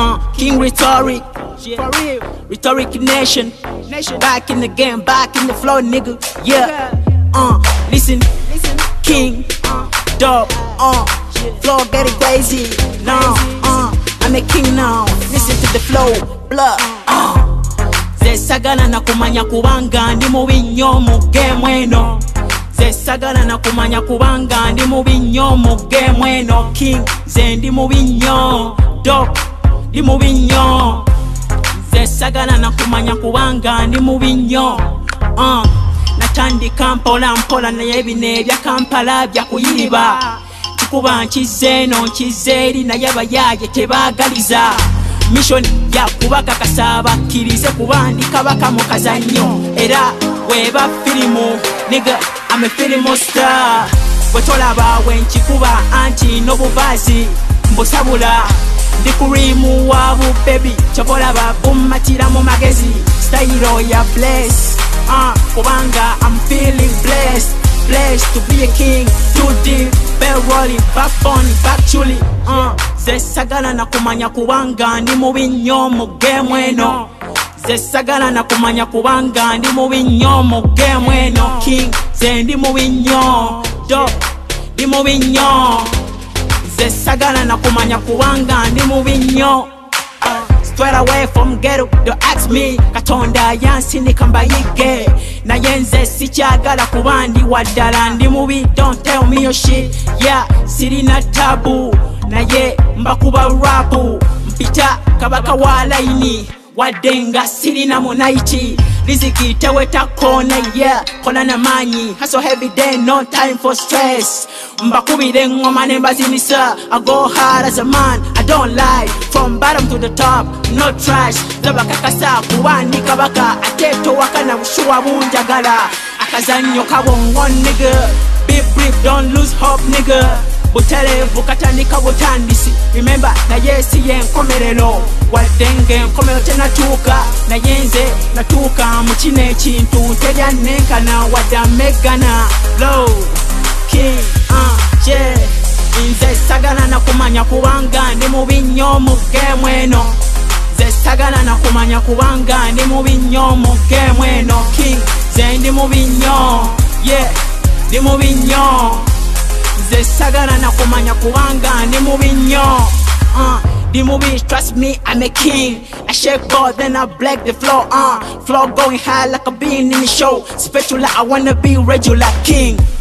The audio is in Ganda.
King Rhetoric, for real, Rhetoric Nation, back in the game, back in the flow, nigga, yeah. Listen, King, dope, flow get it crazy, now, I'm a king now, listen to the flow, blood, Ze sagala na kumanya kubanga ndi mubi nnyo mu game eno. Ze sagala na kumanya kubanga ndi mubi nnyo mu game eno. King ze ndi mubi nnyo, dope ndi mubi nnyo. Ze sagala na kumanya kubanga ndi mubi nnyo. Natandika mpola mpola naye ebine ebya Kampala bya kuyiriba. Kikuba nkize eno nkize eri naye abayaaye tebaagaliza. Mission ya kubaka kasaba kirize kubandika baka mu kazanyo era weba filimu nigga I'm a film star wetolaba wenchikuba anti nobuvazi mbusabula ndikurimu wabu baby chokolaba bumatira mu magezi style ya bless kubanga I'm feeling blessed to be a king too deep bell rolling back on back chuli Ze sagala na kumanya kubanga ndi mubi nnyo mu game eno. Ze sagala na kumanya kubanga ndi mubi nnyo mu game eno. King ze ndi mubi nnyo, dope ndi mubi nnyo. Ze sagala na kumanya kubanga ndi mubi nnyo. Straight away from ghetto, don't ask me. Katonda yansini kambayige. Na yenze sikyagala kubandi waddala ndi mubi. Don't tell me your shit, yeah, sirina tabu. Naye mbakuba rapu mpita kabaka wa laini wadenga sirina munaiti riziki teweta kona yeah kola na manyi hustle heavy day no time for stress mbakubire ngoma nembazinisa I go hard as a man I don't lie from bottom to the top no trash zabakakasa kuwandi kabaka ateto wakana bushuwa bunjagala akazanyo kabongo nigga be brief don't lose hope nigga Butele vukatandika butandisi Remember na yesi yenkomerero Wadenge nkomero tenatuka Na yenze natuka mchine chintu Teja nenkana wadamegana Low King yeah Inze sagala na kumanya kubanga Ndi mubi nnyo mu game eno Ze sagala na kumanya kubanga Ndi mubi nnyo mu game eno King ze ndi mubi nnyo yeah ndi mubi nnyo Ze sagala na kumanya kubanga ndi mubi nnyo Ndi mubi trust me I'm a king I shake ball then I black the floor Flow going high like a bean in the show Spatula I wanna be regular king